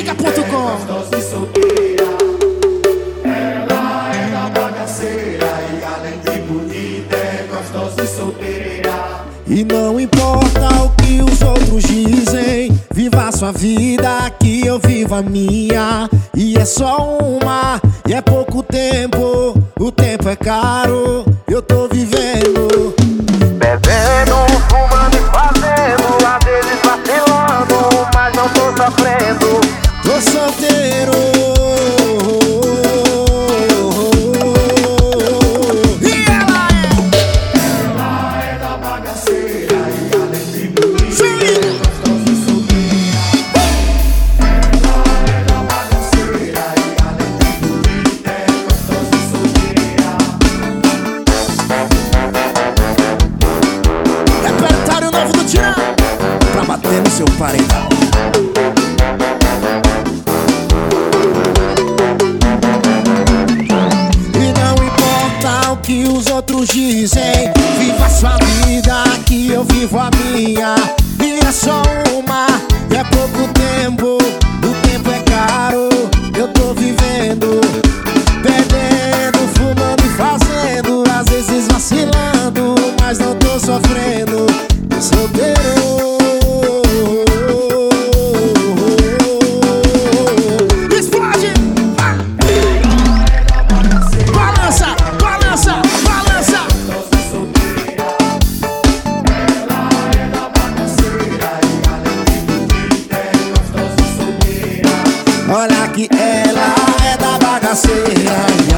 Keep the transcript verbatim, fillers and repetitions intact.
música ponto com. Gostosa e solteira, ela é da bagaceira e além de bonita é gostosa e solteira. E não importa o que os outros dizem, viva a sua vida que eu vivo a minha. E é só uma, e é pouco tempo, o tempo é caro, eu tô vivendo. Bebendo, fumando e fazendo, às vezes vacilando, mas não tô sofrendo. Tô solteiro. E ela é? Ela é da bagaceira e além de bonita é gostosa e solteira. Ela é da bagaceira e além de bonita é gostosa e solteira. Repertório novo do Tirão, pra bater no seu paredão. Que os outros dizem, viva a sua vida que eu vivo a minha. E é só uma, é pouco tempo, o tempo é caro, eu tô vivendo, bebendo, fumando e fazendo, às vezes vacilando, mas não tô sofrendo. Solteiro. Olha que ela é da bagaceira.